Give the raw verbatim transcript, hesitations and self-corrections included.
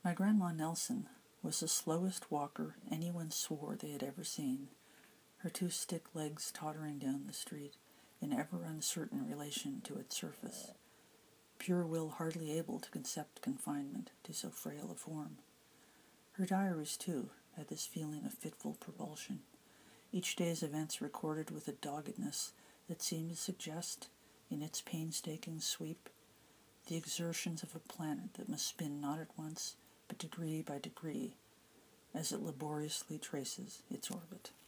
My Grandma Nelson was the slowest walker anyone swore they had ever seen, her two stick legs tottering down the street in ever uncertain relation to its surface, pure will hardly able to concept confinement to so frail a form. Her diaries, too, had this feeling of fitful propulsion, each day's events recorded with a doggedness that seemed to suggest, in its painstaking sweep, the exertions of a planet that must spin not at once, but degree by degree, as it laboriously traces its orbit.